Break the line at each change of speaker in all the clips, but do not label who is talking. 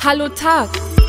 Hallo Tag!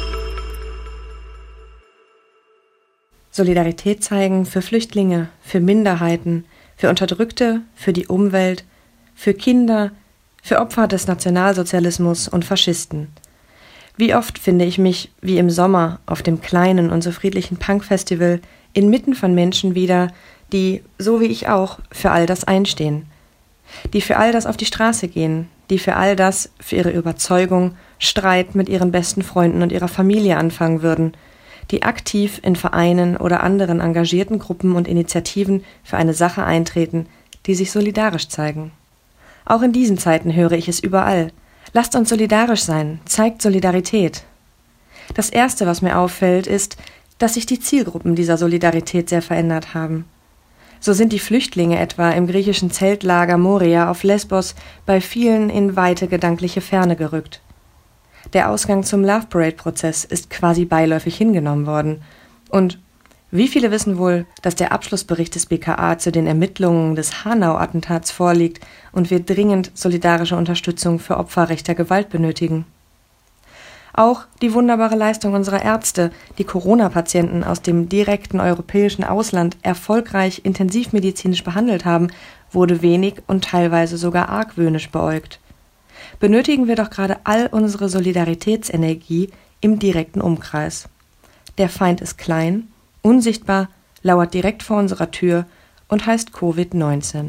Solidarität zeigen für Flüchtlinge, für Minderheiten, für Unterdrückte, für die Umwelt, für Kinder, für Opfer des Nationalsozialismus und Faschisten. Wie oft finde ich mich, wie im Sommer, auf dem kleinen und so friedlichen Punk-Festival, inmitten von Menschen wieder, die, so wie ich auch, für all das einstehen. Die für all das auf die Straße gehen, die für all das, für ihre Überzeugung, Streit mit ihren besten Freunden und ihrer Familie anfangen würden, die aktiv in Vereinen oder anderen engagierten Gruppen und Initiativen für eine Sache eintreten, die sich solidarisch zeigen. Auch in diesen Zeiten höre ich es überall. Lasst uns solidarisch sein, zeigt Solidarität. Das Erste, was mir auffällt, ist, dass sich die Zielgruppen dieser Solidarität sehr verändert haben. So sind die Flüchtlinge etwa im griechischen Zeltlager Moria auf Lesbos bei vielen in weite gedankliche Ferne gerückt. Der Ausgang zum Love Parade-Prozess ist quasi beiläufig hingenommen worden. Und wie viele wissen wohl, dass der Abschlussbericht des BKA zu den Ermittlungen des Hanau-Attentats vorliegt und wir dringend solidarische Unterstützung für Opfer rechter Gewalt benötigen? Auch die wunderbare Leistung unserer Ärzte, die Corona-Patienten aus dem direkten europäischen Ausland erfolgreich intensivmedizinisch behandelt haben, wurde wenig und teilweise sogar argwöhnisch beäugt. Benötigen wir doch gerade all unsere Solidaritätsenergie im direkten Umkreis. Der Feind ist klein, unsichtbar, lauert direkt vor unserer Tür und heißt Covid-19.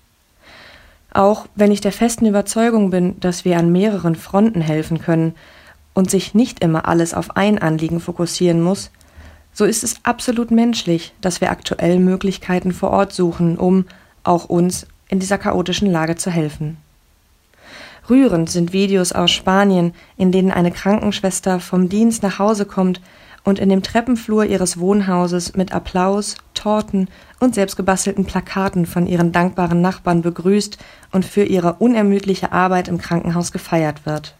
Auch wenn ich der festen Überzeugung bin, dass wir an mehreren Fronten helfen können und sich nicht immer alles auf ein Anliegen fokussieren muss, so ist es absolut menschlich, dass wir aktuell Möglichkeiten vor Ort suchen, um auch uns in dieser chaotischen Lage zu helfen. Rührend sind Videos aus Spanien, in denen eine Krankenschwester vom Dienst nach Hause kommt und in dem Treppenflur ihres Wohnhauses mit Applaus, Torten und selbstgebastelten Plakaten von ihren dankbaren Nachbarn begrüßt und für ihre unermüdliche Arbeit im Krankenhaus gefeiert wird.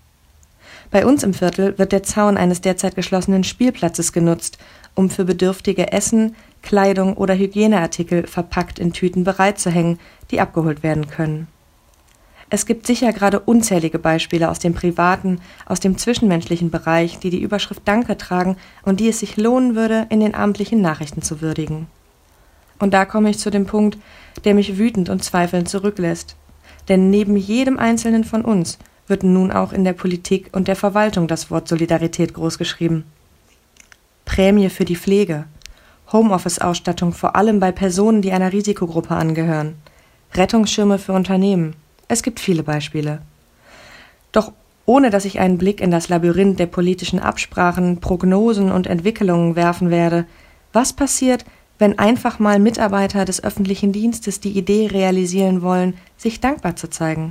Bei uns im Viertel wird der Zaun eines derzeit geschlossenen Spielplatzes genutzt, um für Bedürftige Essen, Kleidung oder Hygieneartikel verpackt in Tüten bereitzuhängen, die abgeholt werden können. Es gibt sicher gerade unzählige Beispiele aus dem privaten, aus dem zwischenmenschlichen Bereich, die die Überschrift Danke tragen und die es sich lohnen würde, in den abendlichen Nachrichten zu würdigen. Und da komme ich zu dem Punkt, der mich wütend und zweifelnd zurücklässt. Denn neben jedem Einzelnen von uns wird nun auch in der Politik und der Verwaltung das Wort Solidarität großgeschrieben. Prämie für die Pflege, Homeoffice-Ausstattung vor allem bei Personen, die einer Risikogruppe angehören, Rettungsschirme für Unternehmen. Es gibt viele Beispiele. Doch ohne dass ich einen Blick in das Labyrinth der politischen Absprachen, Prognosen und Entwicklungen werfen werde, was passiert, wenn einfach mal Mitarbeiter des öffentlichen Dienstes die Idee realisieren wollen, sich dankbar zu zeigen?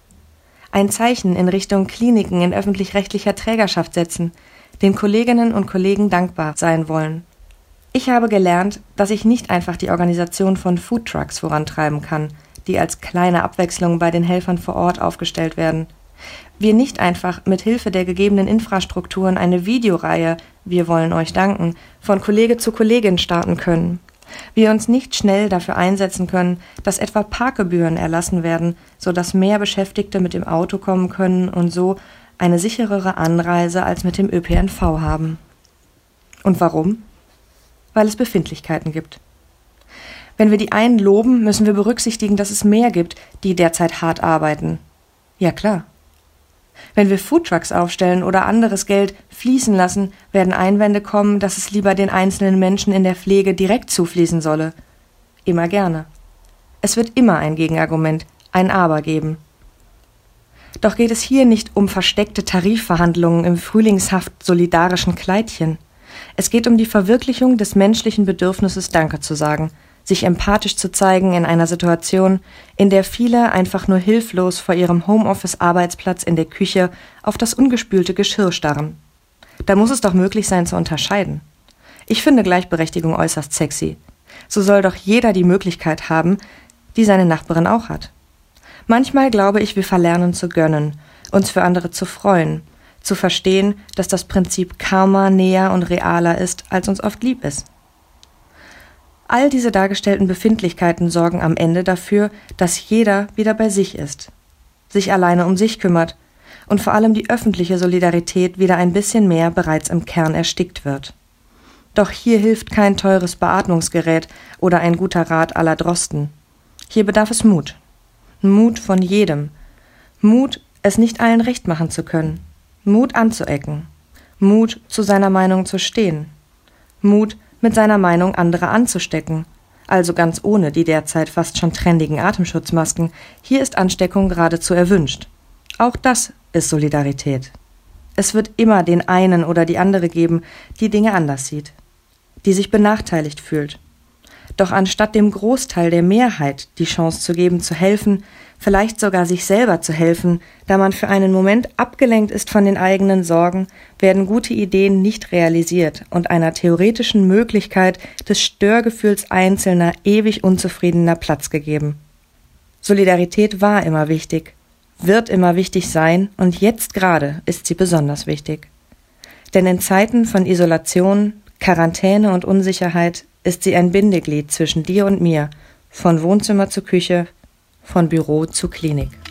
Ein Zeichen in Richtung Kliniken in öffentlich-rechtlicher Trägerschaft setzen, den Kolleginnen und Kollegen dankbar sein wollen. Ich habe gelernt, dass ich nicht einfach die Organisation von Foodtrucks vorantreiben kann, die als kleine Abwechslung bei den Helfern vor Ort aufgestellt werden. Wir nicht einfach mit Hilfe der gegebenen Infrastrukturen eine Videoreihe »Wir wollen euch danken« von Kollege zu Kollegin starten können. Wir uns nicht schnell dafür einsetzen können, dass etwa Parkgebühren erlassen werden, sodass mehr Beschäftigte mit dem Auto kommen können und so eine sicherere Anreise als mit dem ÖPNV haben. Und warum? Weil es Befindlichkeiten gibt. Wenn wir die einen loben, müssen wir berücksichtigen, dass es mehr gibt, die derzeit hart arbeiten. Ja klar. Wenn wir Foodtrucks aufstellen oder anderes Geld fließen lassen, werden Einwände kommen, dass es lieber den einzelnen Menschen in der Pflege direkt zufließen solle. Immer gerne. Es wird immer ein Gegenargument, ein Aber geben. Doch geht es hier nicht um versteckte Tarifverhandlungen im frühlingshaft solidarischen Kleidchen. Es geht um die Verwirklichung des menschlichen Bedürfnisses, Danke zu sagen, sich empathisch zu zeigen in einer Situation, in der viele einfach nur hilflos vor ihrem Homeoffice-Arbeitsplatz in der Küche auf das ungespülte Geschirr starren. Da muss es doch möglich sein zu unterscheiden. Ich finde Gleichberechtigung äußerst sexy. So soll doch jeder die Möglichkeit haben, die seine Nachbarin auch hat. Manchmal glaube ich, wir verlernen zu gönnen, uns für andere zu freuen, zu verstehen, dass das Prinzip Karma näher und realer ist, als uns oft lieb ist. All diese dargestellten Befindlichkeiten sorgen am Ende dafür, dass jeder wieder bei sich ist, sich alleine um sich kümmert und vor allem die öffentliche Solidarität wieder ein bisschen mehr bereits im Kern erstickt wird. Doch hier hilft kein teures Beatmungsgerät oder ein guter Rat à la Drosten. Hier bedarf es Mut. Mut von jedem. Mut, es nicht allen recht machen zu können. Mut anzuecken. Mut, zu seiner Meinung zu stehen. Mut, mit seiner Meinung andere anzustecken. Also ganz ohne die derzeit fast schon trendigen Atemschutzmasken. Hier ist Ansteckung geradezu erwünscht. Auch das ist Solidarität. Es wird immer den einen oder die andere geben, die Dinge anders sieht, die sich benachteiligt fühlt. Doch anstatt dem Großteil der Mehrheit die Chance zu geben, zu helfen, vielleicht sogar sich selber zu helfen, da man für einen Moment abgelenkt ist von den eigenen Sorgen, werden gute Ideen nicht realisiert und einer theoretischen Möglichkeit des Störgefühls Einzelner ewig Unzufriedener Platz gegeben. Solidarität war immer wichtig, wird immer wichtig sein und jetzt gerade ist sie besonders wichtig. Denn in Zeiten von Isolation, Quarantäne und Unsicherheit ist sie ein Bindeglied zwischen dir und mir, von Wohnzimmer zu Küche, von Büro zu Klinik.